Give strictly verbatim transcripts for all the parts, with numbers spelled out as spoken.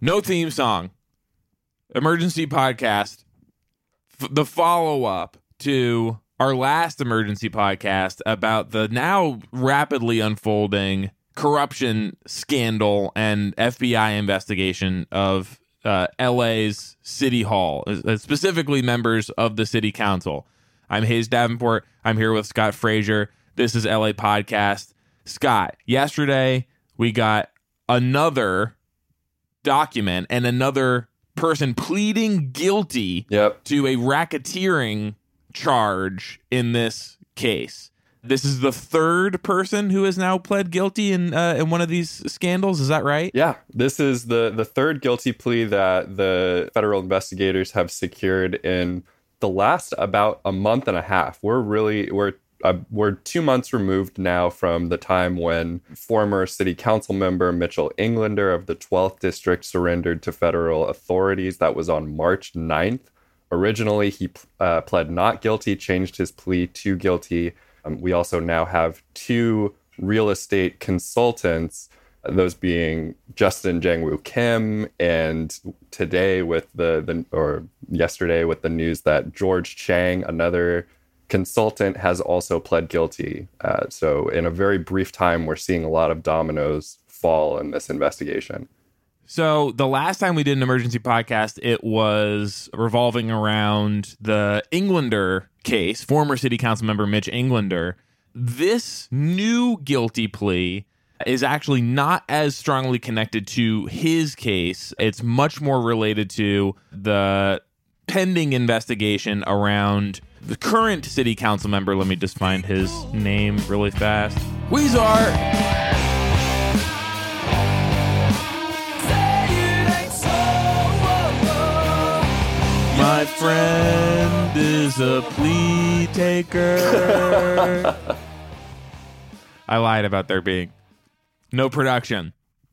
No theme song. Emergency podcast. F- the follow-up to our last emergency podcast about the now rapidly unfolding corruption scandal and F B I investigation of uh, L A's City Hall, uh, specifically members of the City Council. I'm Hayes Davenport. I'm here with Scott Frazier. This is L A Podcast. Scott, yesterday we got another document and another person pleading guilty yep. to a racketeering charge in this case. This is the third person who has now pled guilty in uh, in one of these scandals. Is that right? Yeah, this is the the third guilty plea that the federal investigators have secured in the last about a month and a half. We're really we're uh, we're two months removed now from the time when former city council member Mitchell Englander of the twelfth district surrendered to federal authorities. That was on March ninth. Originally, he uh, pled not guilty, changed his plea to guilty. Um, we also now have two real estate consultants, those being Justin Jang-woo Kim, and today with the, the or yesterday with the news that George Chang, another consultant, has also pled guilty. Uh, so in a very brief time, we're seeing a lot of dominoes fall in this investigation. So the last time we did an emergency podcast, it was revolving around the Englander case, former city council member Mitch Englander. This new guilty plea is actually not as strongly connected to his case. It's much more related to the pending investigation around the current city council member. Let me just find his name really fast. Huizar. My friend is a plea taker. I lied about there being no production.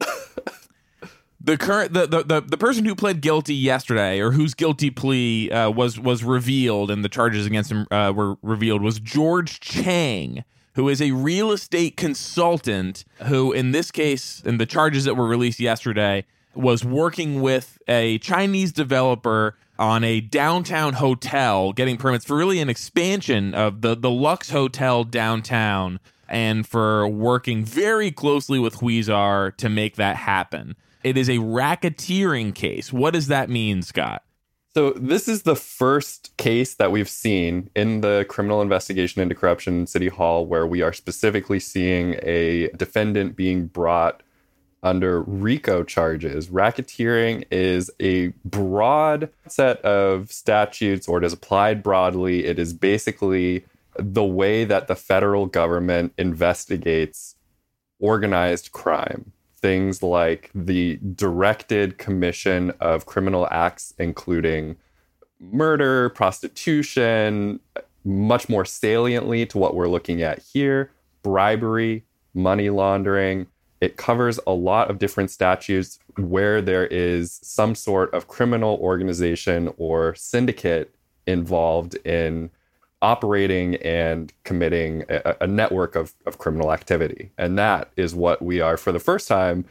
The current the, the, the, the person who pled guilty yesterday, or whose guilty plea uh, was was revealed and the charges against him uh, were revealed, was George Chang, who is a real estate consultant who, in this case, in the charges that were released yesterday, was working with a Chinese developer on a downtown hotel, getting permits for really an expansion of the, the Lux Hotel downtown, and for working very closely with Huizar to make that happen. It is a racketeering case. What does that mean, Scott? So this is the first case that we've seen in the criminal investigation into corruption in City Hall where we are specifically seeing a defendant being brought under RICO charges. Racketeering is a broad set of statutes, or it is applied broadly. It is basically the way that the federal government investigates organized crime. Things like the directed commission of criminal acts, including murder, prostitution, much more saliently to what we're looking at here, bribery, money laundering. It covers a lot of different statutes where there is some sort of criminal organization or syndicate involved in operating and committing a, a network of, of criminal activity. And that is what we are, for the first time,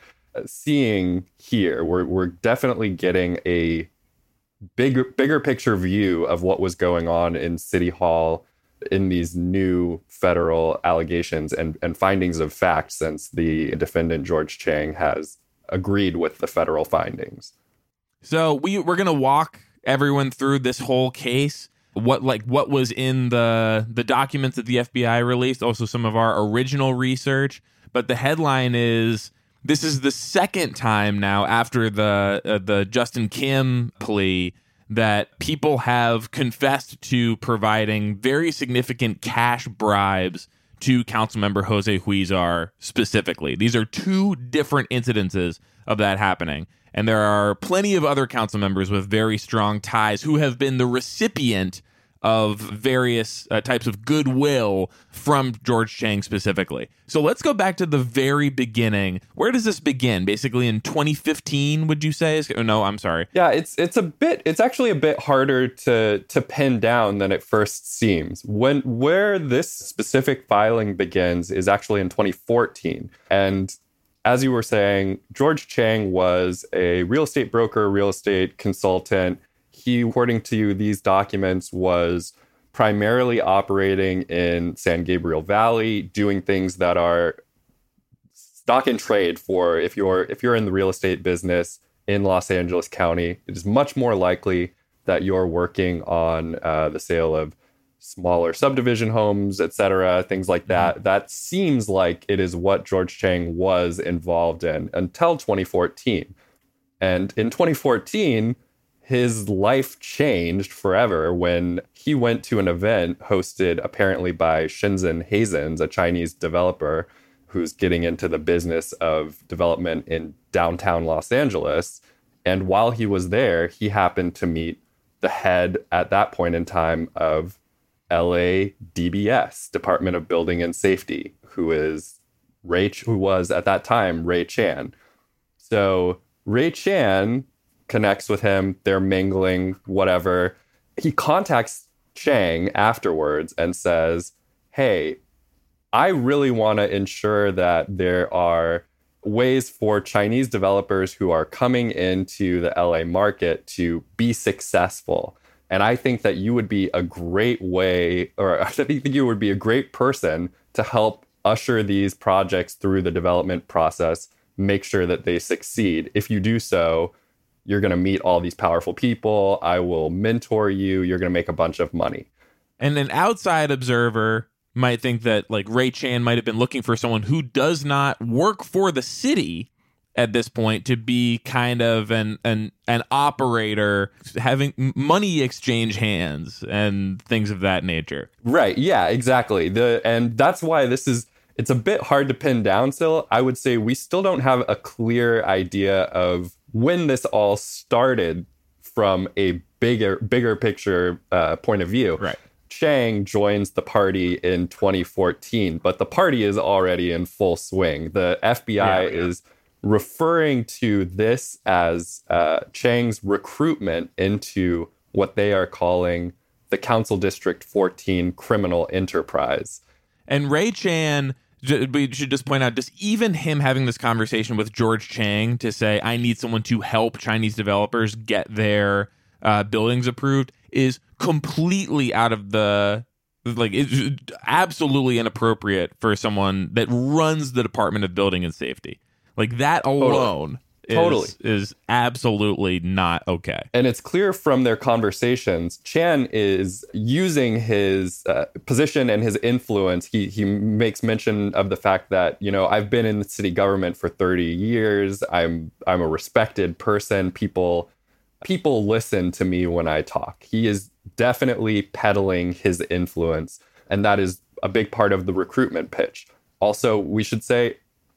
seeing here. We're, we're definitely getting a bigger, bigger picture view of what was going on in City Hall in these new federal allegations and, and findings of fact, since the defendant, George Chang, has agreed with the federal findings. So we, we're going to walk everyone through this whole case, what like what was in the the documents that the F B I released, also some of our original research. But the headline is, this is the second time now after the uh, the Justin Kim plea that people have confessed to providing very significant cash bribes to Councilmember Jose Huizar specifically. These are two different incidences of that happening. And there are plenty of other council members with very strong ties who have been the recipient of various uh, types of goodwill from George Chang specifically. So let's go back to the very beginning. Where does this begin? Basically in twenty fifteen, would you say? Oh, no, I'm sorry. Yeah, it's it's a bit it's actually a bit harder to to pin down than it first seems. When where this specific filing begins is actually in twenty fourteen, and as you were saying, George Chang was a real estate broker, real estate consultant. He, according to these documents, was primarily operating in San Gabriel Valley, doing things that are stock and trade for if you're if you're in the real estate business in Los Angeles County. It is much more likely that you're working on uh, the sale of smaller subdivision homes, et cetera, things like that. Mm-hmm. That seems like it is what George Chang was involved in until twenty fourteen. And in twenty fourteen, his life changed forever when he went to an event hosted apparently by Shenzhen Hazens, a Chinese developer who's getting into the business of development in downtown Los Angeles. And while he was there, he happened to meet the head at that point in time of L A D B S, Department of Building and Safety, who is Ray, who was at that time Ray Chan. So Ray Chan connects with him, they're mingling, whatever. He contacts Chang afterwards and says, hey, I really want to ensure that there are ways for Chinese developers who are coming into the L A market to be successful. And I think that you would be a great way, or I think you would be a great person to help usher these projects through the development process, make sure that they succeed. If you do so, you're going to meet all these powerful people. I will mentor you. You're going to make a bunch of money. And an outside observer might think that like Ray Chan might have been looking for someone who does not work for the city at this point to be kind of an an an operator, having money exchange hands and things of that nature. Right. Yeah, exactly. The and that's why this is it's a bit hard to pin down still. I would say we still don't have a clear idea of when this all started from a bigger bigger picture uh, point of view. Right. Chang joins the party in twenty fourteen, but the party is already in full swing. The F B I yeah, yeah. is referring to this as uh, Chang's recruitment into what they are calling the Council District fourteen criminal enterprise. And Ray Chan, we should just point out, just even him having this conversation with George Chang to say, I need someone to help Chinese developers get their uh, buildings approved is completely out of the, like, it's absolutely inappropriate for someone that runs the Department of Building and Safety. Like, that alone totally. Is, totally. is absolutely not okay. And it's clear from their conversations, Chan is using his uh, position and his influence. He he makes mention of the fact that, you know, I've been in the city government for thirty years. I'm I'm a respected person. People people listen to me when I talk. He is definitely peddling his influence, and that is a big part of the recruitment pitch. Also, we should say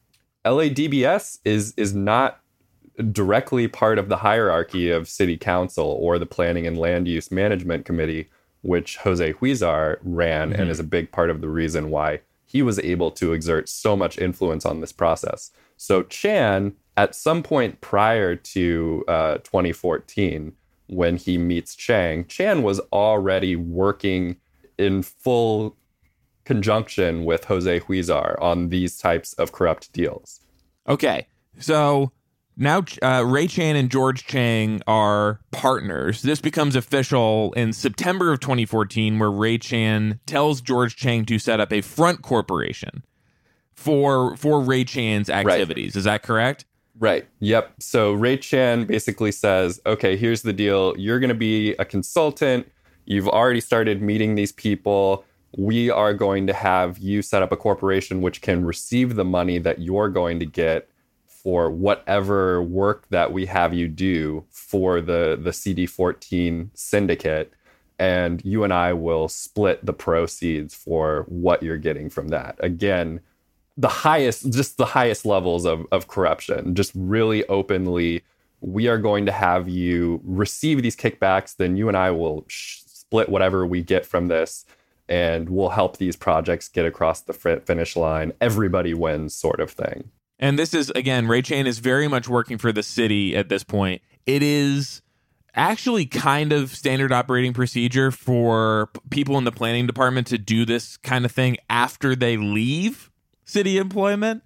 L A D B S is is not directly part of the hierarchy of city council or the Planning and Land Use Management Committee, which Jose Huizar ran, mm-hmm. and is a big part of the reason why he was able to exert so much influence on this process. So Chan, at some point prior to uh, twenty fourteen, when he meets Chang, Chan was already working in full conjunction with Jose Huizar on these types of corrupt deals. Okay, so now uh, Ray Chan and George Chang are partners. This becomes official in September of twenty fourteen, where Ray Chan tells George Chang to set up a front corporation for for Ray Chan's activities. Right. Is that correct? Right. Yep. So Ray Chan basically says, okay, here's the deal. You're going to be a consultant. You've already started meeting these people. We are going to have you set up a corporation which can receive the money that you're going to get for whatever work that we have you do for the, the C D fourteen syndicate. And you and I will split the proceeds for what you're getting from that. Again, the highest, just the highest levels of, of corruption, just really openly, we are going to have you receive these kickbacks. Then you and I will sh- split whatever we get from this, and we'll help these projects get across the finish line. Everybody wins, sort of thing. And this is, again, Ray Chan is very much working for the city at this point. It is actually kind of standard operating procedure for p- people in the planning department to do this kind of thing after they leave city employment,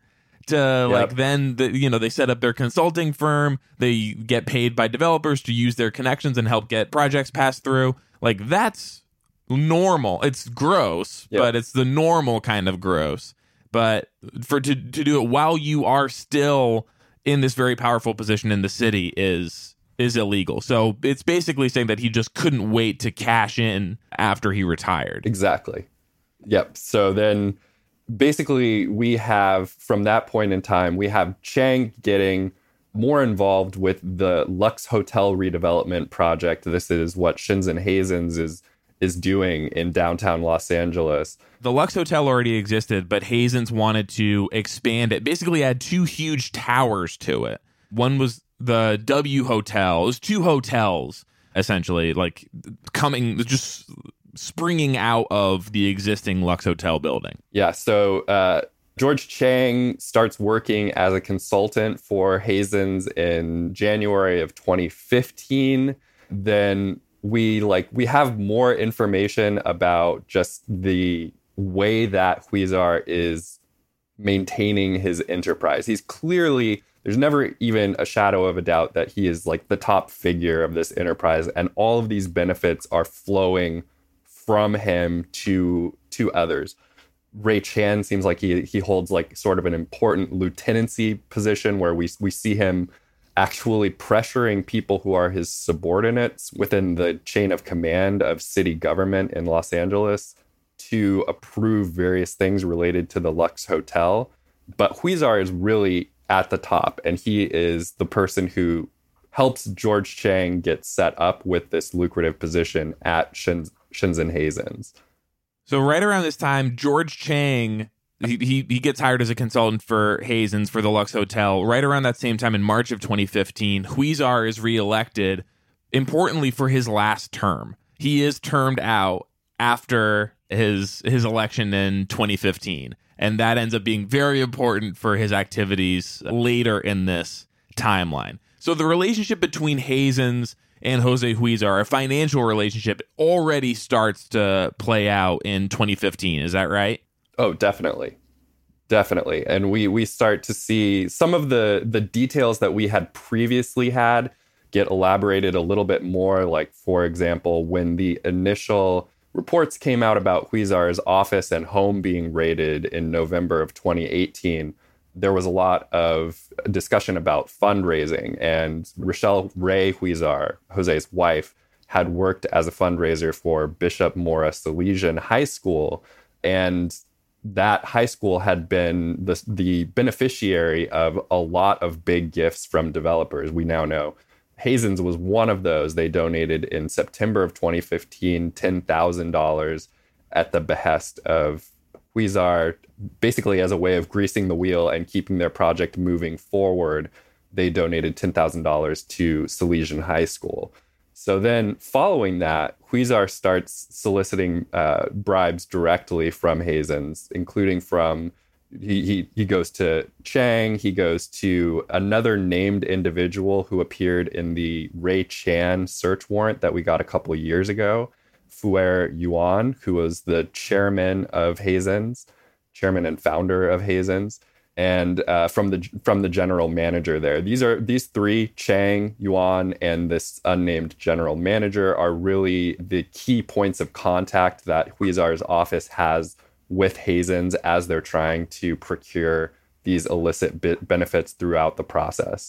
to like Yep. then the, you know they set up their consulting firm. They get paid by developers to use their connections and help get projects passed through. Like that's normal. It's gross, Yep. but it's the normal kind of gross. But for to to do it while you are still in this very powerful position in the city is is illegal. So it's basically saying that he just couldn't wait to cash in after he retired. Exactly. Yep. So then basically we have, from that point in time, we have Chang getting more involved with the Lux Hotel redevelopment project. This is what Shinzen Hazens is is doing in downtown Los Angeles. The Lux Hotel already existed, but Hazens wanted to expand it, basically add two huge towers to it. One was the W Hotel. It was two hotels, essentially, like coming, just springing out of the existing Lux Hotel building. Yeah, so uh, George Chang starts working as a consultant for Hazens in January of twenty fifteen. Then we like we have more information about just the way that Huizar is maintaining his enterprise. He's clearly, there's never even a shadow of a doubt that he is like the top figure of this enterprise, and all of these benefits are flowing from him to to others. Ray Chan seems like he he holds like sort of an important lieutenancy position where we we see him actually pressuring people who are his subordinates within the chain of command of city government in Los Angeles to approve various things related to the Lux Hotel. But Huizar is really at the top, and he is the person who helps George Chang get set up with this lucrative position at Shin, Shinzen Hazens. So right around this time, George Chang, he, he he gets hired as a consultant for Hazens for the Lux Hotel. Right around that same time in March of twenty fifteen, Huizar is reelected, importantly for his last term. He is termed out after his his election in twenty fifteen. And that ends up being very important for his activities later in this timeline. So the relationship between Hazens and Jose Huizar, a financial relationship, already starts to play out in twenty fifteen. Is that right? Oh, definitely. Definitely. And we we start to see some of the the details that we had previously had get elaborated a little bit more. Like, for example, when the initial reports came out about Huizar's office and home being raided in November of twenty eighteen, there was a lot of discussion about fundraising. And Rochelle Ray Huizar, Jose's wife, had worked as a fundraiser for Bishop Mora Salesian High School. And that high school had been the, the beneficiary of a lot of big gifts from developers. We now know Hazens was one of those. They donated in September of twenty fifteen ten thousand dollars at the behest of Huizar, basically as a way of greasing the wheel and keeping their project moving forward. They donated ten thousand dollars to Salesian High School. So then following that, Huizar starts soliciting uh, bribes directly from Hazens, including from He, he he goes to Chang. He goes to another named individual who appeared in the Ray Chan search warrant that we got a couple of years ago, Fuer Yuan, who was the chairman of Hazens, chairman and founder of Hazens, and uh, from the from the general manager there. These are these three, Chang, Yuan, and this unnamed general manager, are really the key points of contact that Huizar's office has with Hazens as they're trying to procure these illicit bit benefits throughout the process.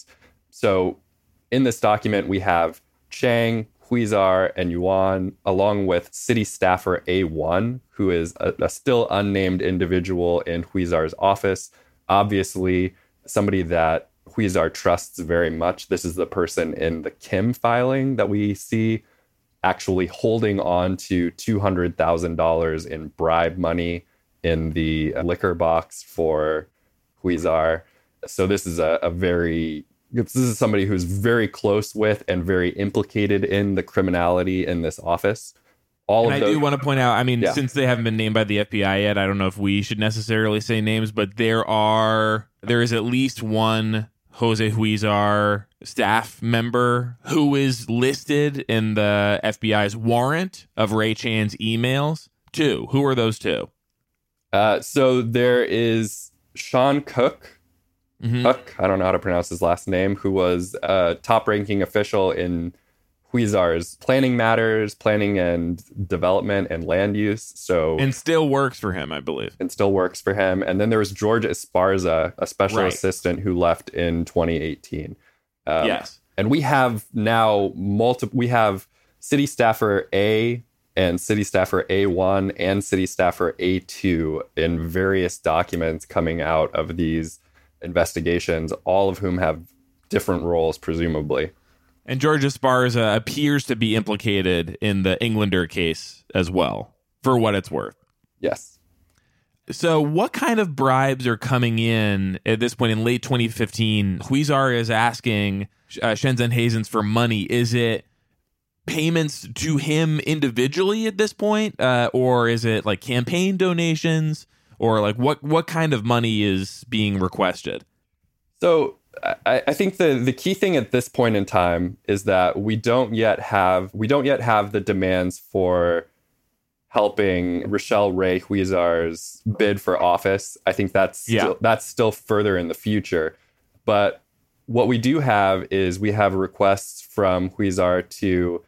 So in this document, we have Chang, Huizar, and Yuan, along with city staffer A one, who is a, a still unnamed individual in Huizar's office. Obviously, somebody that Huizar trusts very much. This is the person in the Kim filing that we see actually holding on to two hundred thousand dollars in bribe money in the liquor box for Huizar. So this is a, a very, this is somebody who's very close with and very implicated in the criminality in this office. All and of I those, do want to point out, I mean, yeah. since they haven't been named by the F B I yet, I don't know if we should necessarily say names, but there are, there is at least one Jose Huizar staff member who is listed in the F B I's warrant of Ray Chan's emails. Two. Who are those two? Uh, so there is Sean Cook, Mm-hmm. Huck, I don't know how to pronounce his last name, who was a top-ranking official in Huizar's planning matters, planning and development and land use. So and still works for him, I believe. And still works for him. And then there was George Esparza, a special right. assistant who left in twenty eighteen. Um, yes. And we have now multiple, we have city staffer A and city staffer A one and city staffer A two in various documents coming out of these investigations, all of whom have different roles, presumably. And George Esparza appears to be implicated in the Englander case as well, for what it's worth. Yes. So what kind of bribes are coming in at this point in late twenty fifteen? Huizar is asking uh, Shenzhen Hazens for money. Is it payments to him individually at this point? Uh, or is it like campaign donations? Or like what, what kind of money is being requested? So I, I think the, the key thing at this point in time is that we don't yet have we don't yet have the demands for helping Rochelle Ray Huizar's bid for office. I think that's yeah. still, that's still further in the future. But what we do have is we have requests from Huizar to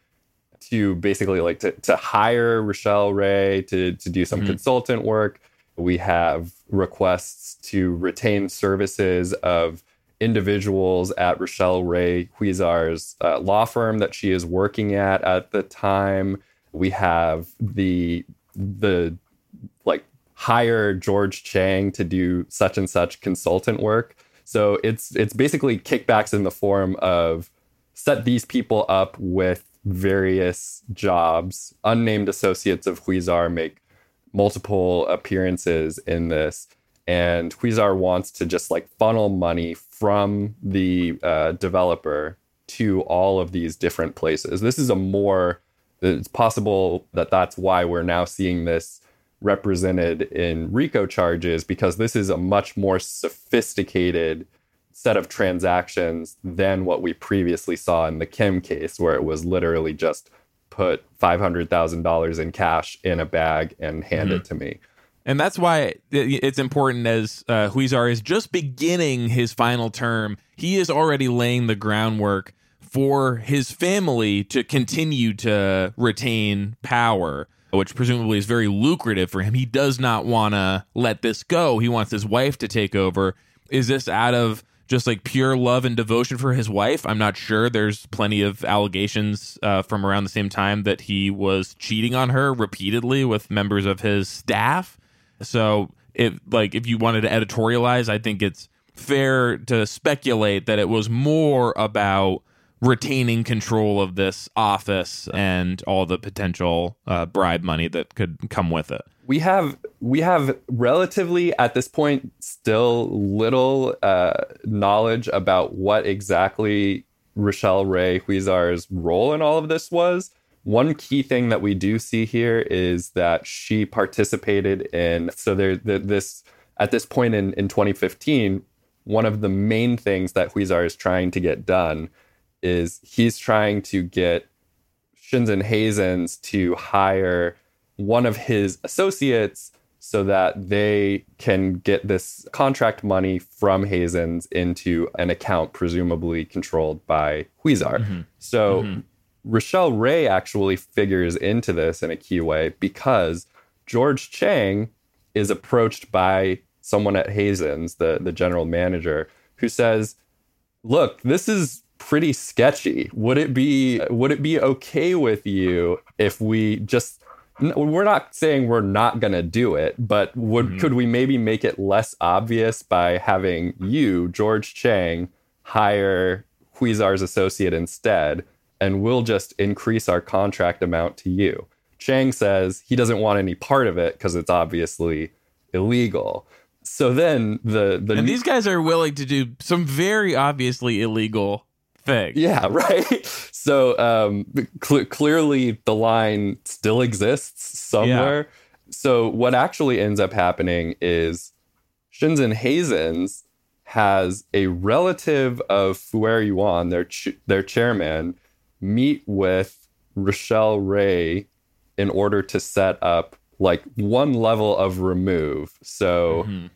to basically like to, to hire Rochelle Ray to, to do some mm-hmm. consultant work. We have requests to retain services of individuals at Rochelle Ray Huizar's uh, law firm that she is working at at the time. We have the the like hire George Chang to do such and such consultant work. So it's it's basically kickbacks in the form of set these people up with various jobs. Unnamed associates of Huizar make multiple appearances in this. And Huizar wants to just like funnel money from the uh, developer to all of these different places. This is a more, it's possible that that's why we're now seeing this represented in RICO charges, because this is a much more sophisticated set of transactions than what we previously saw in the Kim case, where it was literally just put five hundred thousand dollars in cash in a bag and hand mm-hmm. it to me. And that's why it's important as uh, Huizar is just beginning his final term. He is already laying the groundwork for his family to continue to retain power, which presumably is very lucrative for him. He does not want to let this go. He wants his wife to take over. Is this out of just like pure love and devotion for his wife? I'm not sure. There's plenty of allegations uh, from around the same time that he was cheating on her repeatedly with members of his staff. So if like if you wanted to editorialize, I think it's fair to speculate that it was more about retaining control of this office and all the potential uh, bribe money that could come with it. We have we have relatively at this point still little uh, knowledge about what exactly Rochelle Ray Huizar's role in all of this was. One key thing that we do see here is that she participated in, so there, the, this at this point in, in twenty fifteen, one of the main things that Huizar is trying to get done is he's trying to get Shenzhen Hazens to hire one of his associates so that they can get this contract money from Hazens into an account presumably controlled by Huizar. Mm-hmm. So mm-hmm. Rochelle Ray actually figures into this in a key way because George Chang is approached by someone at Hazens, the, the general manager, who says, look, this is pretty sketchy. Would it be would it be okay with you if we just, we're not saying we're not going to do it, but would mm-hmm. could we maybe make it less obvious by having you, George Chang, hire Huizar's associate instead? And we'll just increase our contract amount to you. Chang says he doesn't want any part of it because it's obviously illegal. So then the... the and these guys are willing to do some very obviously illegal things. Yeah, right? So um, cl- clearly the line still exists somewhere. Yeah. So what actually ends up happening is Shenzhen Hazens has a relative of Fuer Yuan, their ch- their chairman, meet with Rochelle Ray in order to set up like one level of remove. So mm-hmm.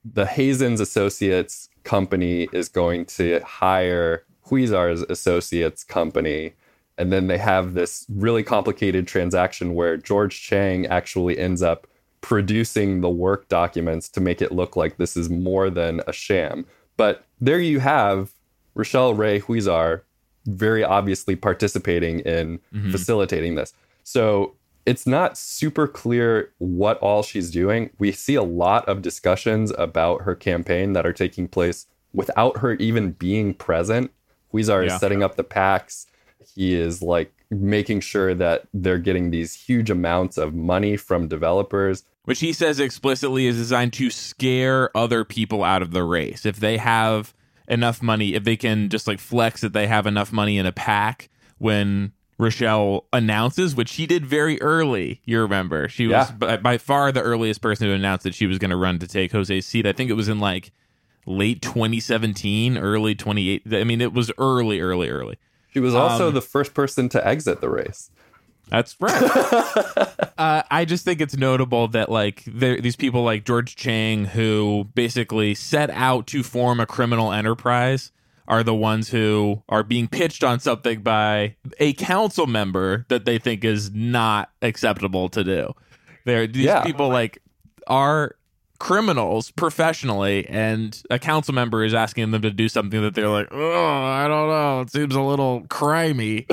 the Hazen's Associates company is going to hire Huizar's Associates company. And then they have this really complicated transaction where George Chang actually ends up producing the work documents to make it look like this is more than a sham. But there you have Rochelle Ray Huizar very obviously participating in mm-hmm. facilitating this. So it's not super clear what all she's doing. We see a lot of discussions about her campaign that are taking place without her even being present. Huizar yeah. is setting up the PACs. He is like making sure that they're getting these huge amounts of money from developers. Which he says explicitly is designed to scare other people out of the race. If they have enough money, if they can just like flex that they have enough money in a PAC when Rochelle announces, which she did very early, you remember. She was yeah. by, by far the earliest person to announce that she was going to run to take Jose's seat. I think it was in like late twenty seventeen, early twenty-eight. I mean, it was early, early, early. She was also um, the first person to exit the race. That's right. uh, I just think it's notable that like these people like George Chang, who basically set out to form a criminal enterprise, are the ones who are being pitched on something by a council member that they think is not acceptable to do. They're, these yeah. people like are criminals professionally, and a council member is asking them to do something that they're like, oh, I don't know, it seems a little crimey.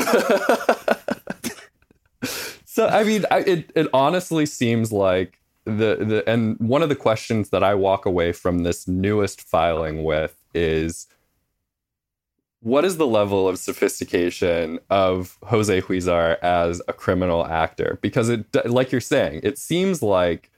So, I mean, I, it, it honestly seems like the, the, and one of the questions that I walk away from this newest filing with is, what is the level of sophistication of Jose Huizar as a criminal actor? Because it, like you're saying, it seems like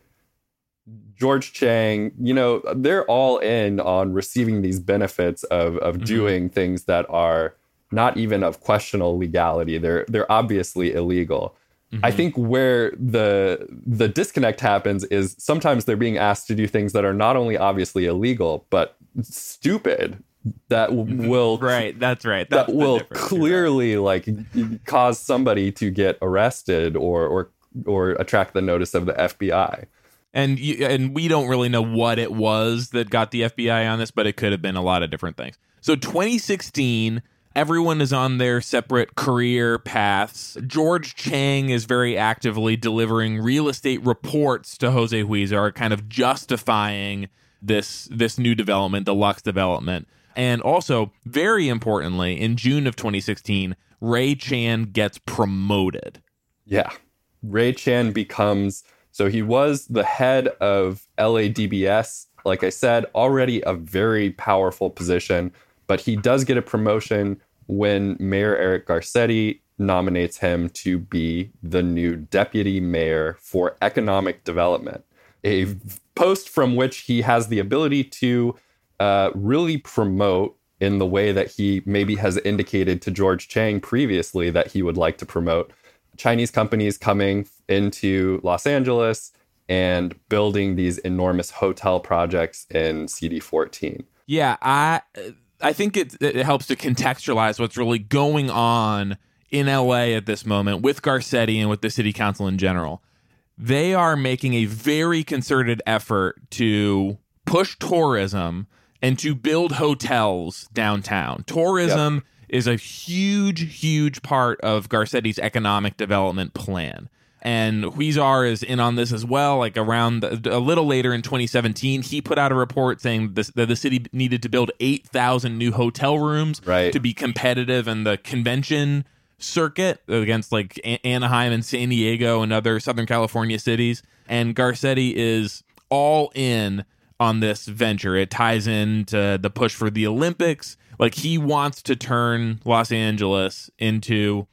George Chang, you know, they're all in on receiving these benefits of, of mm-hmm. doing things that are not even of questionable legality. They're, they're obviously illegal. Mm-hmm. I think where the the disconnect happens is sometimes they're being asked to do things that are not only obviously illegal, but stupid. That will right. That's right. That's that will clearly right. like cause somebody to get arrested or or or attract the notice of the F B I. And you, and we don't really know what it was that got the F B I on this, but it could have been a lot of different things. So twenty sixteen, everyone is on their separate career paths. George Chang is very actively delivering real estate reports to Jose Huizar, kind of justifying this this new development, the Lux development. And also, very importantly, in June of twenty sixteen, Ray Chan gets promoted. Yeah. Ray Chan becomes, so he was the head of L A D B S, like I said, already a very powerful position, but he does get a promotion when Mayor Eric Garcetti nominates him to be the new deputy mayor for economic development, a post from which he has the ability to uh, really promote in the way that he maybe has indicated to George Chang previously that he would like to promote Chinese companies coming into Los Angeles and building these enormous hotel projects in C D fourteen. Yeah, I I think it, it helps to contextualize what's really going on in L A at this moment with Garcetti and with the city council in general. They are making a very concerted effort to push tourism and to build hotels downtown. Tourism yep. is a huge, huge part of Garcetti's economic development plan. And Huizar is in on this as well. Like around the, a little later in twenty seventeen, he put out a report saying this, that the city needed to build eight thousand new hotel rooms right. to be competitive in the convention circuit against like Anaheim and San Diego and other Southern California cities. And Garcetti is all in on this venture. It ties into the push for the Olympics. Like he wants to turn Los Angeles into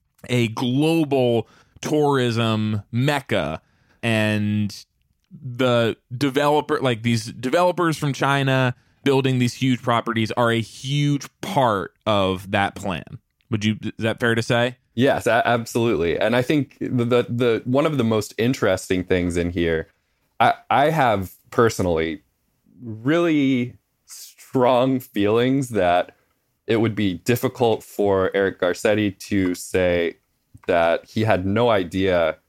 a global tourism mecca, and the developer like these developers from China building these huge properties are a huge part of that plan. Would you is that fair to say? Yes, a- absolutely. And I think the, the the one of the most interesting things in here, I I have personally really strong feelings that it would be difficult for Eric Garcetti to say that he had no idea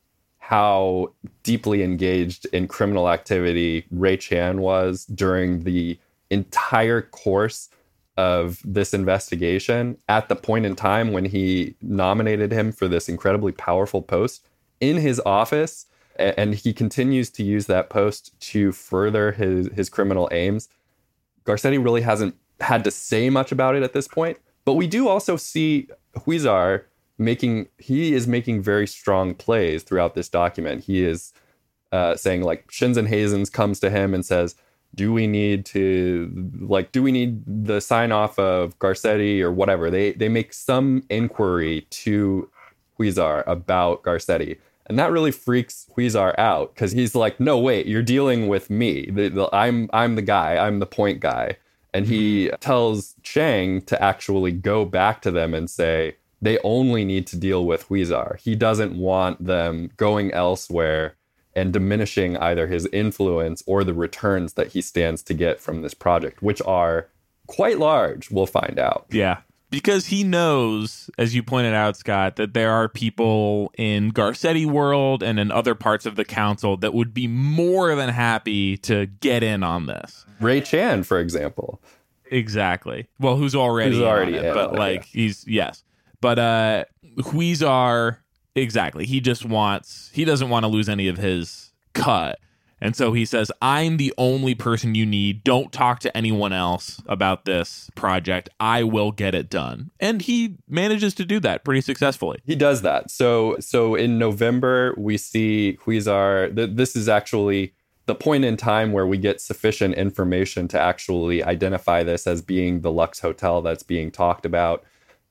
how deeply engaged in criminal activity Ray Chan was during the entire course of this investigation at the point in time when he nominated him for this incredibly powerful post in his office. And he continues to use that post to further his, his criminal aims. Garcetti really hasn't had to say much about it at this point. But we do also see Huizar making, he is making very strong plays throughout this document. He is uh, saying, like, Shinzen Hazens comes to him and says, do we need to, like, do we need the sign off of Garcetti or whatever? They they make some inquiry to Huizar about Garcetti. And that really freaks Huizar out because he's like, no, wait, you're dealing with me. The, the, I'm I'm the guy. I'm the point guy. And he tells Chang to actually go back to them and say they only need to deal with Huizar. He doesn't want them going elsewhere and diminishing either his influence or the returns that he stands to get from this project, which are quite large, we'll find out. Yeah. Because he knows, as you pointed out, Scott, that there are people in Garcetti world and in other parts of the council that would be more than happy to get in on this. Ray Chan, for example. Exactly. Well, who's already, who's already in on it, in but on it, like yeah. he's yes. But uh Huizar, exactly. He just wants he doesn't want to lose any of his cut. And so he says, I'm the only person you need. Don't talk to anyone else about this project. I will get it done. And he manages to do that pretty successfully. He does that. So so in November, we see Huizar. Th- this is actually the point in time where we get sufficient information to actually identify this as being the Lux Hotel that's being talked about.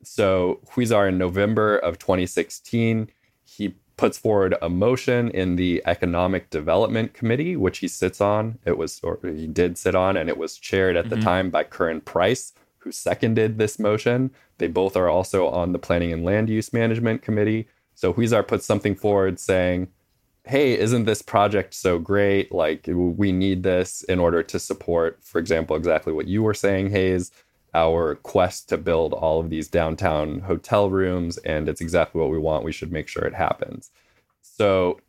So Huizar, in November of twenty sixteen, he puts forward a motion in the Economic Development Committee, which he sits on. It was, or he did sit on, and it was chaired at mm-hmm. the time by Curran Price, who seconded this motion. They both are also on the Planning and Land Use Management Committee. So Huizar puts something forward saying, hey, isn't this project so great? Like, we need this in order to support, for example, exactly what you were saying, Hayes, our quest to build all of these downtown hotel rooms, and it's exactly what we want. We should make sure it happens. So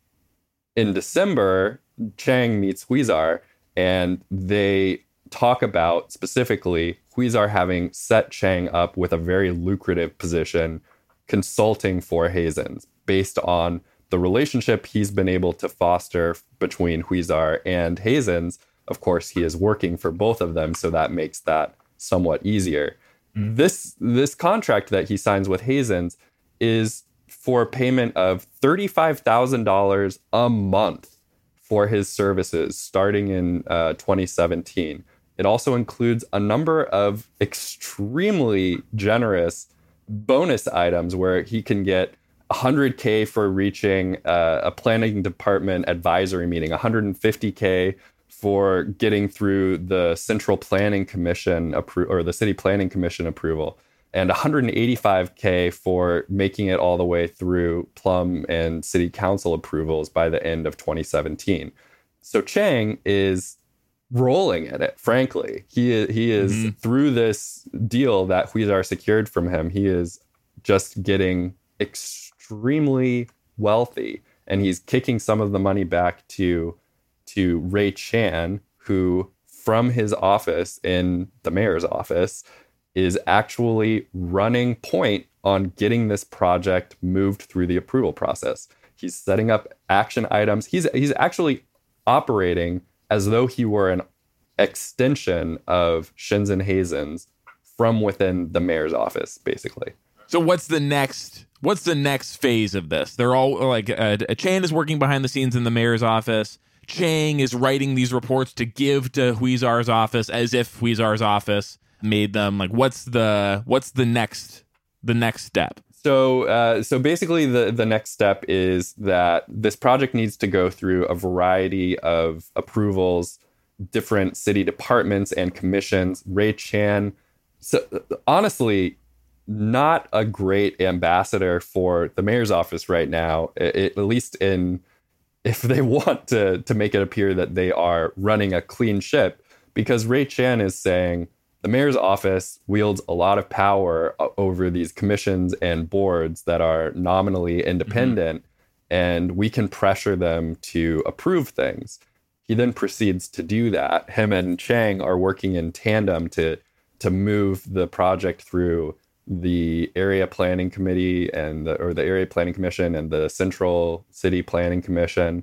in December, Chang meets Huizar, and they talk about specifically Huizar having set Chang up with a very lucrative position consulting for Hazens based on the relationship he's been able to foster between Huizar and Hazens. Of course, he is working for both of them, so that makes that somewhat easier. Mm-hmm. This this contract that he signs with Hazens is for payment of thirty-five thousand dollars a month for his services starting in uh, twenty seventeen. It also includes a number of extremely generous bonus items where he can get one hundred thousand for reaching uh, a planning department advisory meeting, one hundred fifty thousand for getting through the Central Planning Commission appro- or the City Planning Commission approval, and one hundred eighty-five thousand for making it all the way through Plum and City Council approvals by the end of twenty seventeen. So Chang is rolling in it, frankly. He is, he is mm-hmm. through this deal that Huizar secured from him, he is just getting extremely wealthy, and he's kicking some of the money back to to Ray Chan, who from his office in the mayor's office is actually running point on getting this project moved through the approval process. He's setting up action items. He's he's actually operating as though he were an extension of Shinzen Hazens from within the mayor's office, basically. So what's the next what's the next phase of this? They're all like uh, Chan is working behind the scenes in the mayor's office. Chang is writing these reports to give to Huizar's office as if Huizar's office made them. Like, what's the what's the next the next step? So, uh, so basically, the the next step is that this project needs to go through a variety of approvals, different city departments and commissions. Ray Chan, so honestly, not a great ambassador for the mayor's office right now, it, at least in. if they want to to make it appear that they are running a clean ship, because Ray Chan is saying the mayor's office wields a lot of power over these commissions and boards that are nominally independent. Mm-hmm. and we can pressure them to approve things. He then proceeds to do that. Him and Chang are working in tandem to to move the project through the area planning committee and the, or the area planning commission and the central city planning commission.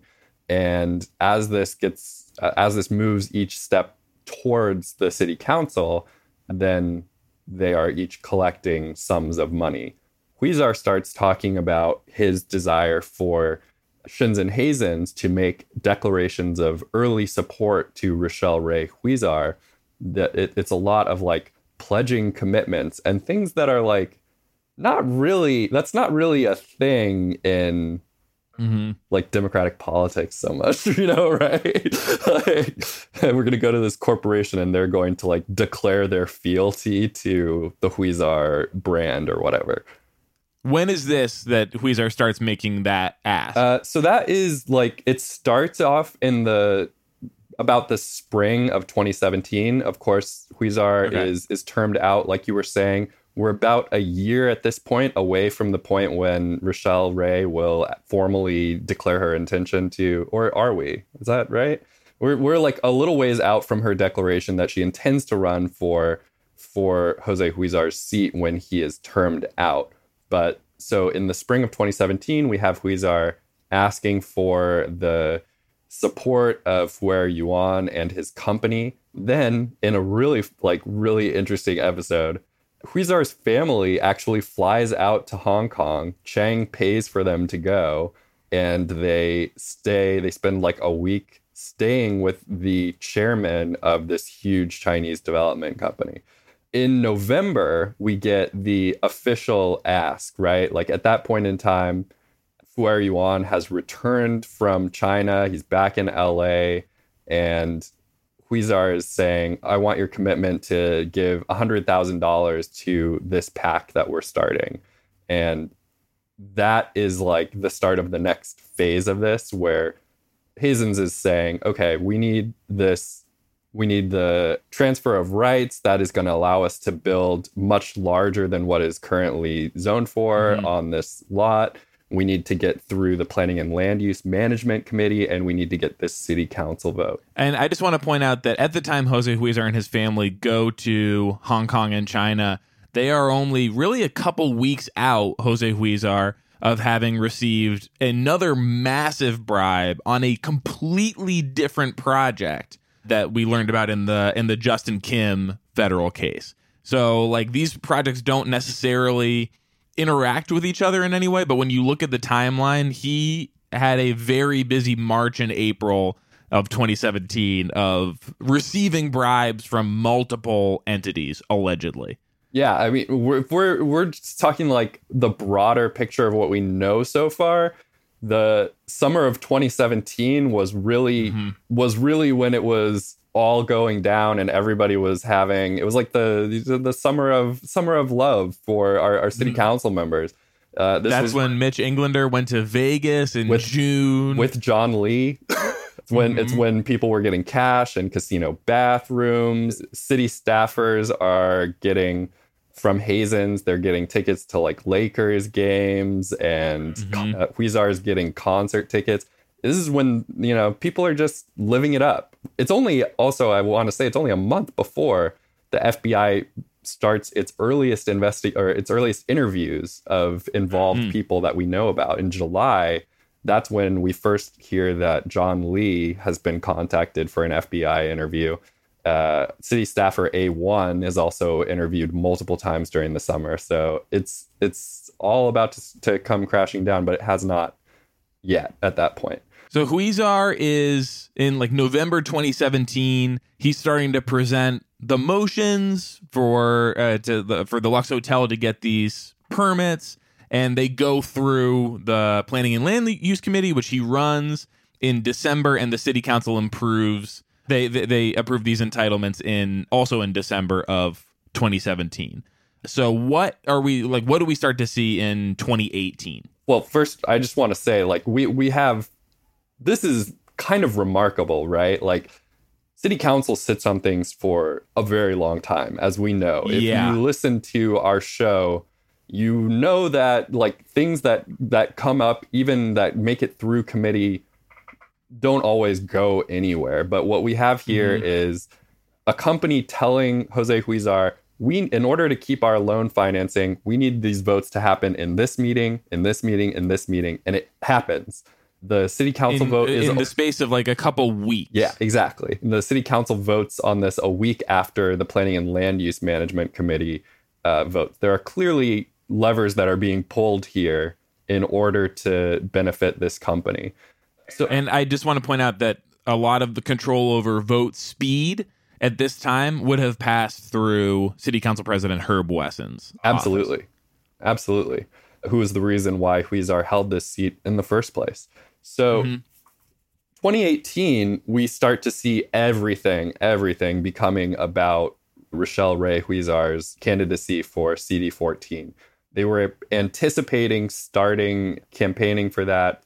And as this gets uh, as this moves each step towards the city council, then they are each collecting sums of money. Huizar starts talking about his desire for Shenzhen Hazens to make declarations of early support to Rochelle Ray Huizar. That it, it's a lot of like pledging commitments and things that are like not really, that's not really a thing in mm-hmm. like democratic politics so much, you know, right? Like, we're going to go to this corporation and they're going to like declare their fealty to the Huizar brand or whatever. When is this that Huizar starts making that ask? Uh, so that is like, it starts off in the, about the spring of twenty seventeen. Of course, Huizar okay. is is termed out, like you were saying. We're about a year at this point away from the point when Rochelle Ray will formally declare her intention to, or are we? Is that right? We're we're like a little ways out from her declaration that she intends to run for for Jose Huizar's seat when he is termed out. But so in the spring of twenty seventeen, we have Huizar asking for the support of Fu Yuan and his company. Then, in a really, like, really interesting episode, Huizar's family actually flies out to Hong Kong. Chang pays for them to go, and they stay, they spend like a week staying with the chairman of this huge Chinese development company. In November, we get the official ask, right? Like at that point in time, Fu Yuan has returned from China. He's back in L A, and Huizar is saying, I want your commitment to give one hundred thousand dollars to this PAC that we're starting. And that is like the start of the next phase of this, where Hazens is saying, okay, we need this, we need the transfer of rights that is going to allow us to build much larger than what is currently zoned for mm-hmm. on this lot. We need to get through the Planning and Land Use Management Committee, and we need to get this city council vote. And I just want to point out that at the time Jose Huizar and his family go to Hong Kong and China, they are only really a couple weeks out, Jose Huizar, of having received another massive bribe on a completely different project that we learned about in the in the Justin Kim federal case. So, like, these projects don't necessarily interact with each other in any way, but when you look at the timeline, he had a very busy March and April of twenty seventeen of receiving bribes from multiple entities, allegedly. Yeah, I mean, we're we're we're just talking like the broader picture of what we know so far. The summer of twenty seventeen was really mm-hmm. was really when it was all going down and everybody was having, it was like the the summer of summer of love for our, our city mm. council members. Uh, this That's was when Mitch Englander went to Vegas in with, June with John Lee. It's when mm-hmm. it's when people were getting cash and casino bathrooms. City staffers are getting from Hazens, they're getting tickets to like Lakers games, and mm-hmm. uh, Huizar's getting concert tickets. This is when, you know, people are just living it up. It's only, also, I want to say, it's only a month before the F B I starts its earliest investi- or its earliest interviews of involved mm. people that we know about. In July, that's when we first hear that John Lee has been contacted for an F B I interview. Uh, city staffer A one is also interviewed multiple times during the summer. So it's it's all about to, to come crashing down, but it has not yet at that point. So Huizar is in like November twenty seventeen. He's starting to present the motions for uh, to the, for the Lux Hotel to get these permits, and they go through the Planning and Land Use Committee, which he runs in December, and the City Council improves. They they, they approve these entitlements in also in December of twenty seventeen. So what are we like? What do we start to see in twenty eighteen? Well, first, I just want to say, like, we we have. This is kind of remarkable, right? Like, city council sits on things for a very long time, as we know. If yeah. you listen to our show you know that like things that that come up, even that make it through committee, don't always go anywhere. But what we have here mm-hmm. is a company telling Jose Huizar, we, in order to keep our loan financing, we need these votes to happen in this meeting, in this meeting, in this meeting, and it happens. The city council in, vote is in the space of like a couple weeks. Yeah, exactly. The city council votes on this a week after the Planning and Land Use Management Committee uh, votes. There are clearly levers that are being pulled here in order to benefit this company. So, and I just want to point out that a lot of the control over vote speed at this time would have passed through City Council President Herb Wesson's Absolutely. office. Absolutely. Who is the reason why Huizar held this seat in the first place. So mm-hmm. twenty eighteen, we start to see everything, everything becoming about Rochelle Ray Huizar's candidacy for C D fourteen. They were anticipating starting campaigning for that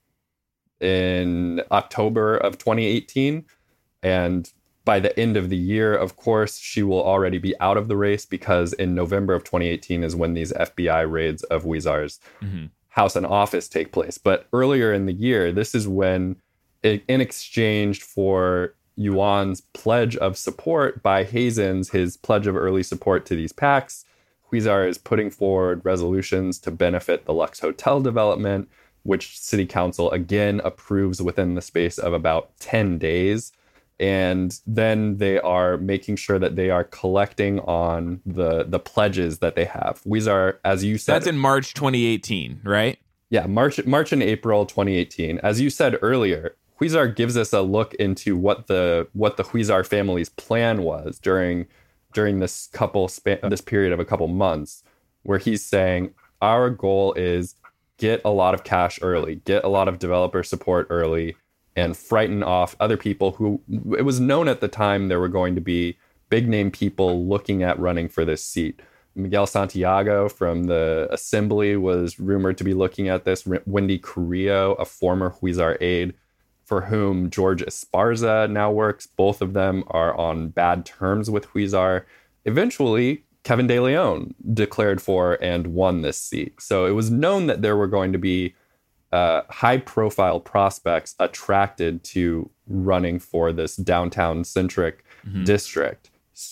in October of twenty eighteen. And by the end of the year, of course, she will already be out of the race because in November of twenty eighteen is when these F B I raids of Huizar's mm-hmm. house and office take place. But earlier in the year, this is when, in exchange for Yuan's pledge of support by Hazens, his pledge of early support to these PACs, Huizar is putting forward resolutions to benefit the Lux Hotel development, which City Council again approves within the space of about ten days. And then they are making sure that they are collecting on the the pledges that they have. Huizar, as you said... That's in March twenty eighteen, right? Yeah, March, March and April twenty eighteen. As you said earlier, Huizar gives us a look into what the what the Huizar family's plan was during during this couple span, this period of a couple months, where he's saying, our goal is get a lot of cash early, get a lot of developer support early, and frighten off other people who, it was known at the time there were going to be big name people looking at running for this seat. Miguel Santiago from the Assembly was rumored to be looking at this. Wendy Carrillo, a former Huizar aide, for whom George Esparza now works. Both of them are on bad terms with Huizar. Eventually, Kevin De Leon declared for and won this seat. So it was known that there were going to be Uh, high-profile prospects attracted to running for this downtown-centric mm-hmm. district.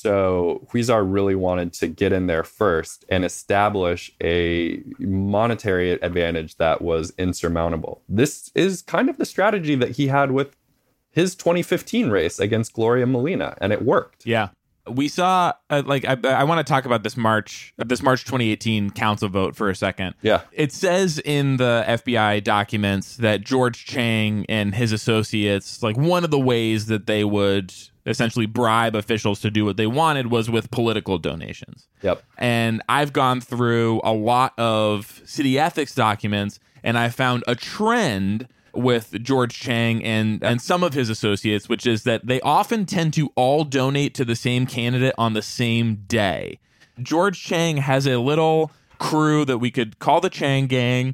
So Huizar really wanted to get in there first and establish a monetary advantage that was insurmountable. This is kind of the strategy that he had with his twenty fifteen race against Gloria Molina, and it worked. Yeah. We saw, uh, like, I, I want to talk about this March, this March twenty eighteen council vote for a second. Yeah. It says in the F B I documents that George Chang and his associates, like, one of the ways that they would essentially bribe officials to do what they wanted was with political donations. Yep. And I've gone through a lot of city ethics documents, and I found a trend with George Chang and, and some of his associates, which is that they often tend to all donate to the same candidate on the same day. George Chang has a little crew that we could call the Chang Gang,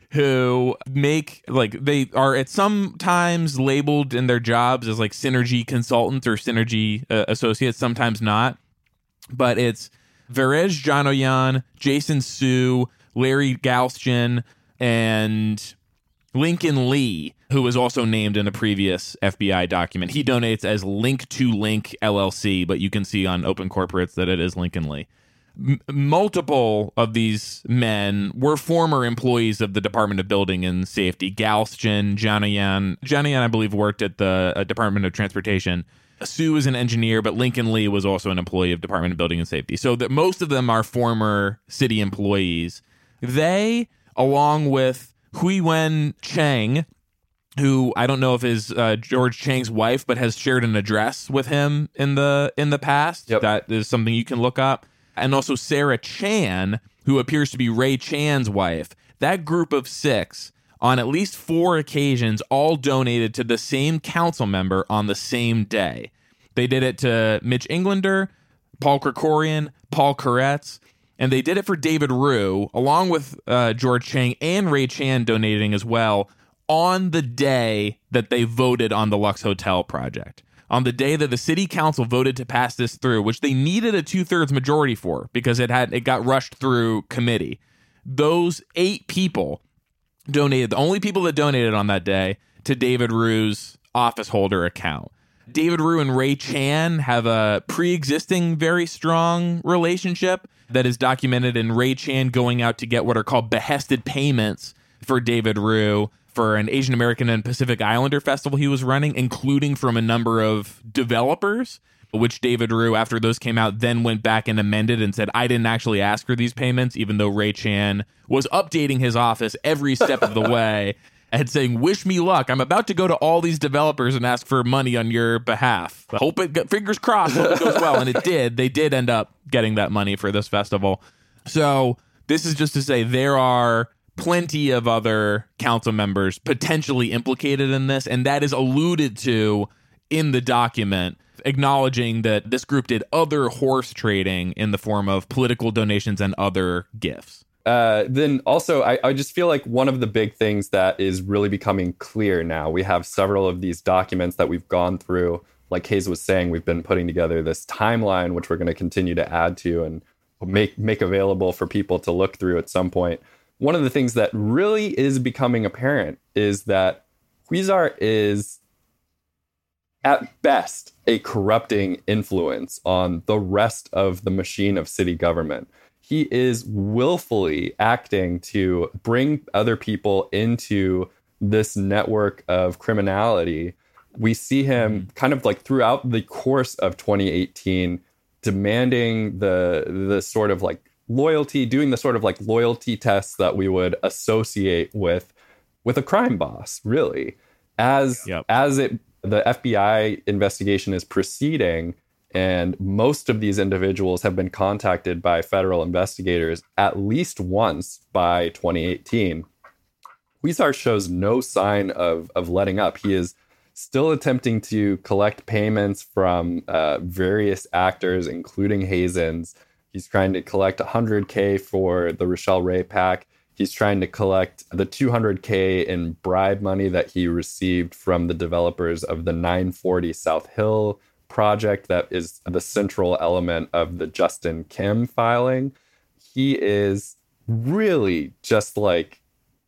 who make, like, they are at some times labeled in their jobs as like synergy consultants or synergy uh, associates, sometimes not. But it's Verej Janoyan, Jason Su, Larry Galston, and Lincoln Lee, who was also named in a previous F B I document. He donates as Link to Link L L C, but you can see on Open Corporates that it is Lincoln Lee. M- multiple of these men were former employees of the Department of Building and Safety. Galston, Janayan, Janayan, I believe, worked at the uh, Department of Transportation. Sue is an engineer, but Lincoln Lee was also an employee of Department of Building and Safety. So that most of them are former city employees. They, along with Huiwen Chang, who I don't know if is uh, George Chang's wife, but has shared an address with him in the in the past. Yep. That is something you can look up. And also Sarah Chan, who appears to be Ray Chan's wife. That group of six, on at least four occasions, all donated to the same council member on the same day. They did it to Mitch Englander, Paul Krikorian, Paul Koretz, and they did it for David Rue, along with uh, George Chang and Ray Chan donating as well, on the day that they voted on the Lux Hotel project. on the day that the city council voted to pass this through, which they needed a two-thirds majority for because it had it got rushed through committee. Those eight people donated, the only people that donated on that day, to David Rue's office holder account. David Rue and Ray Chan have a pre-existing very strong relationship that is documented in Ray Chan going out to get what are called behested payments for David Rue for an Asian American and Pacific Islander festival he was running, including from a number of developers, which David Rue, after those came out, then went back and amended and said, I didn't actually ask for these payments, even though Ray Chan was updating his office every step of the way and saying, wish me luck. I'm about to go to all these developers and ask for money on your behalf. I hope it, got, fingers crossed, hope it goes well. And it did. They did end up getting that money for this festival. So this is just to say there are plenty of other council members potentially implicated in this, and that is alluded to in the document, acknowledging that this group did other horse trading in the form of political donations and other gifts. Uh, then also, I, I just feel like one of the big things that is really becoming clear now, we have several of these documents that we've gone through. Like Hayes was saying, we've been putting together this timeline, which we're going to continue to add to and make make available for people to look through at some point. One of the things that really is becoming apparent is that Huizar is, at best, a corrupting influence on the rest of the machine of city government. He is willfully acting to bring other people into this network of criminality. We see him kind of like throughout the course of twenty eighteen demanding the the sort of like loyalty, doing the sort of like loyalty tests that we would associate with with a crime boss, really. As yep. as it the F B I investigation is proceeding, and most of these individuals have been contacted by federal investigators at least once by twenty eighteen. Huizar shows no sign of, of letting up. He is still attempting to collect payments from uh, various actors, including Hazen's. He's trying to collect one hundred K for the Rochelle Ray PAC. He's trying to collect the two hundred K in bribe money that he received from the developers of the nine forty South Hill project that is the central element of the Justin Kim filing. He is really just like,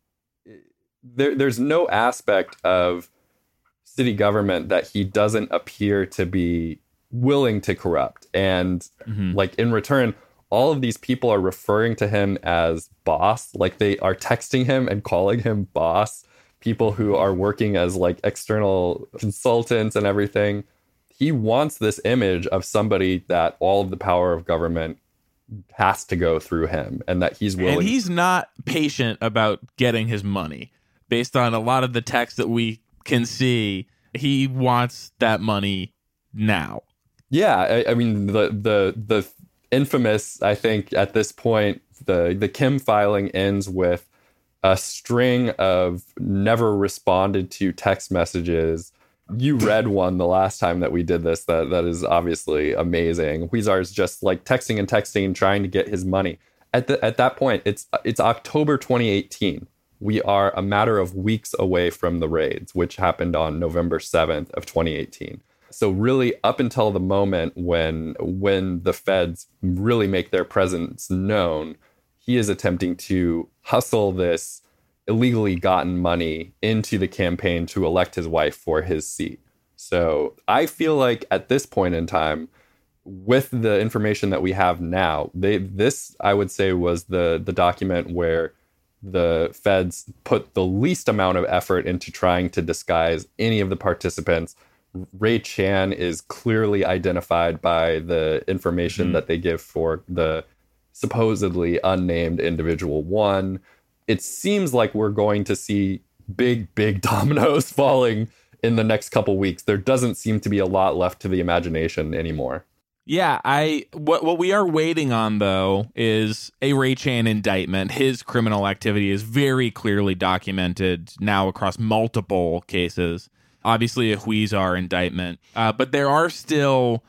there, there's no aspect of city government that he doesn't appear to be willing to corrupt. And mm-hmm. like in return, all of these people are referring to him as boss. Like they are texting him and calling him boss. People who are working as like external consultants and everything. He wants this image of somebody that all of the power of government has to go through him, and that he's willing. And he's not patient about getting his money. Based on a lot of the text that we can see, he wants that money now. Yeah, I, I mean the the the infamous, I think at this point, the the Kim filing ends with a string of never responded to text messages. You read one the last time that we did this. That that is obviously amazing. Huizar is just like texting and texting and trying to get his money. At the at that point, it's it's October twenty eighteen. We are a matter of weeks away from the raids, which happened on November seventh of twenty eighteen. So really, up until the moment when when the feds really make their presence known, he is attempting to hustle this illegally gotten money into the campaign to elect his wife for his seat. So I feel like at this point in time, with the information that we have now, they this, I would say, was the the document where the feds put the least amount of effort into trying to disguise any of the participants. Ray Chan is clearly identified by the information mm-hmm. that they give for the supposedly unnamed individual one. It seems like we're going to see big, big dominoes falling in the next couple weeks. There doesn't seem to be a lot left to the imagination anymore. Yeah, I what what we are waiting on, though, is a Ray Chan indictment. His criminal activity is very clearly documented now across multiple cases. Obviously, a Huizar indictment. Uh, but there are still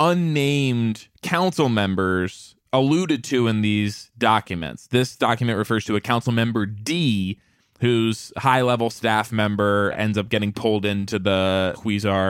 unnamed council members alluded to in these documents. This document refers to a council member D, whose high-level staff member ends up getting pulled into the Huizar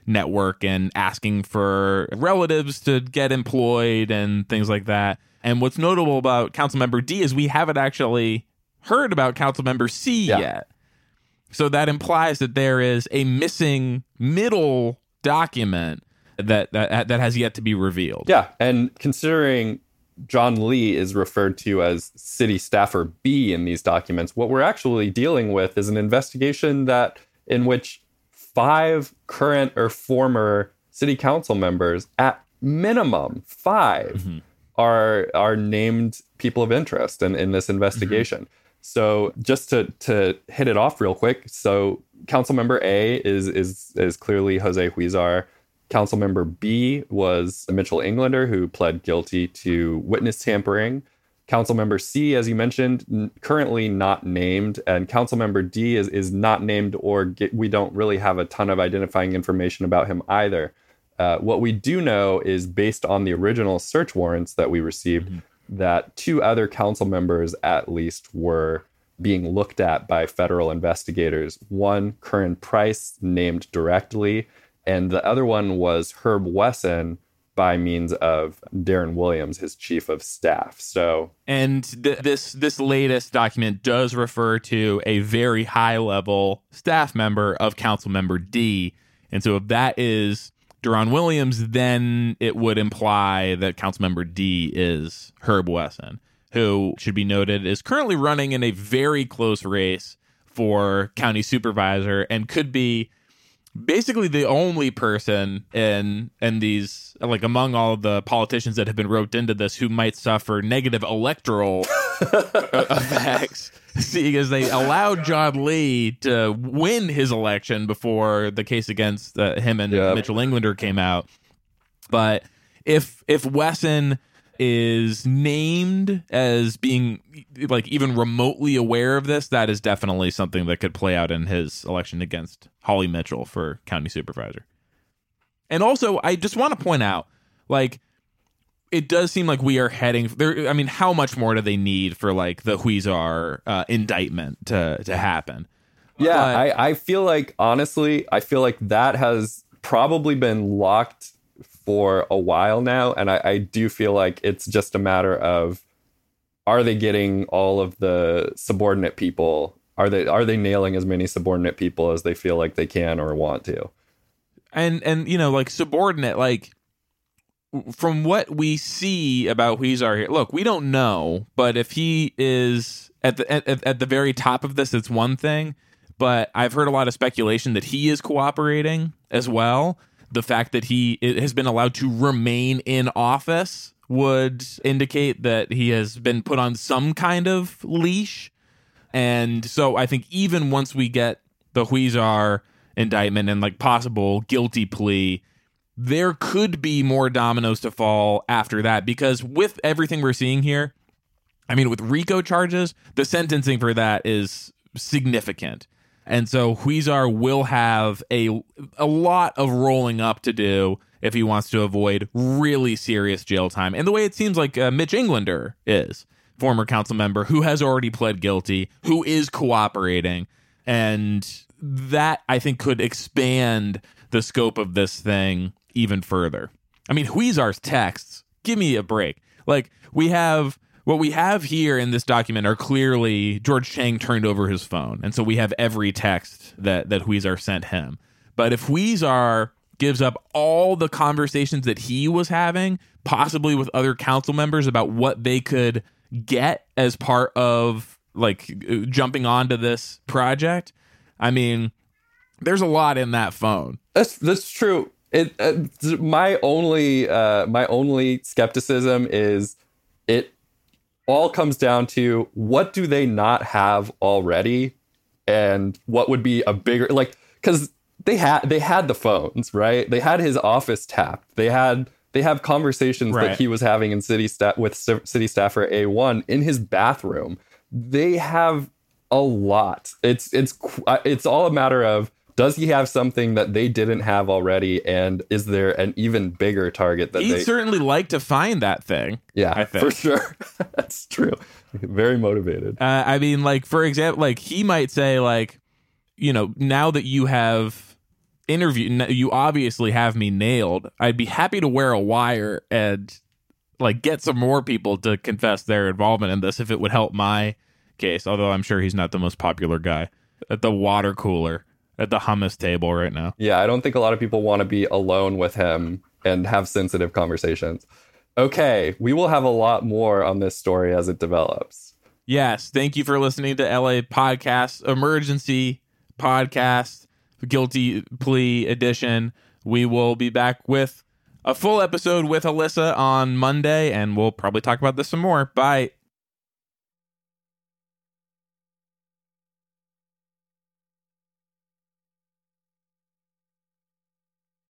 network and asking for relatives to get employed and things like that. And what's notable about Councilmember D is we haven't actually heard about Councilmember C yeah. yet. So that implies that there is a missing middle document that, that that has yet to be revealed. Yeah, and considering John Lee is referred to as city staffer B in these documents, what we're actually dealing with is an investigation that in which five current or former city council members, at minimum five, mm-hmm. are are named people of interest in, in this investigation. Mm-hmm. So just to to hit it off real quick, so Councilmember A is is is clearly Jose Huizar. Councilmember B was Mitchell Englander, who pled guilty to witness tampering. Councilmember C, as you mentioned, n- currently not named, and Councilmember D is is not named, or get, we don't really have a ton of identifying information about him either. Uh, what we do know is, based on the original search warrants that we received, mm-hmm. that two other council members at least were being looked at by federal investigators. One, Curran Price, named directly, and the other one was Herb Wesson, by means of Darren Williams, his chief of staff. So, and th- this this latest document does refer to a very high level staff member of Councilmember D. And so if that is Darren Williams, then it would imply that Councilmember D is Herb Wesson, who, should be noted, is currently running in a very close race for county supervisor and could be basically the only person in in these, like, among all of the politicians that have been roped into this, who might suffer negative electoral effects, because they allowed John Lee to win his election before the case against uh, him and yep. Mitchell Englander came out. But if if Wesson is named as being, like, even remotely aware of this, that is definitely something that could play out in his election against Holly Mitchell for county supervisor. And also, I just want to point out, like, it does seem like we are heading there. I mean, how much more do they need for, like, the Huizar uh, indictment to to happen? Yeah, but, I, I feel like, honestly, I feel like that has probably been locked for a while now, and I, I do feel like it's just a matter of, are they getting all of the subordinate people? Are they are they nailing as many subordinate people as they feel like they can or want to? And and you know, like, subordinate, like, from what we see about Huizar here, look, we don't know, but if he is at the at, at the very top of this, it's one thing. But I've heard a lot of speculation that he is cooperating as well. The fact that he has been allowed to remain in office would indicate that he has been put on some kind of leash. And so I think even once we get the Huizar indictment and, like, possible guilty plea, there could be more dominoes to fall after that. Because with everything we're seeing here, I mean, with RICO charges, the sentencing for that is significant. And so Huizar will have a a lot of rolling up to do if he wants to avoid really serious jail time. And the way it seems like uh, Mitch Englander is, former council member who has already pled guilty, who is cooperating. And that, I think, could expand the scope of this thing even further. I mean, Huizar's texts, give me a break. Like, we have... What we have here in this document are clearly George Chang turned over his phone. And so we have every text that, that Huizar sent him. But if Huizar gives up all the conversations that he was having, possibly with other council members, about what they could get as part of, like, jumping onto this project, I mean, there's a lot in that phone. That's that's true. It uh, my only uh, my only skepticism is it all comes down to, what do they not have already, and what would be a bigger, like, because they had they had the phones, right? They had his office tapped. They had they have conversations right. that he was having in city staff with city staffer A one in his bathroom. They have a lot. It's it's it's all a matter of, does he have something that they didn't have already? And is there an even bigger target that He'd they... certainly like to find that thing. Yeah, I think. For sure. That's true. Very motivated. Uh, I mean, like, for example, like, he might say, like, you know, now that you have interview, you obviously have me nailed. I'd be happy to wear a wire and like get some more people to confess their involvement in this if it would help my case. Although I'm sure he's not the most popular guy at the water cooler, at the hummus table right now. Yeah, I don't think a lot of people want to be alone with him and have sensitive conversations. Okay, we will have a lot more on this story as it develops. Yes, thank you for listening to L A Podcast, Emergency Podcast, Guilty Plea Edition. We will be back with a full episode with Alyssa on Monday, and we'll probably talk about this some more. Bye.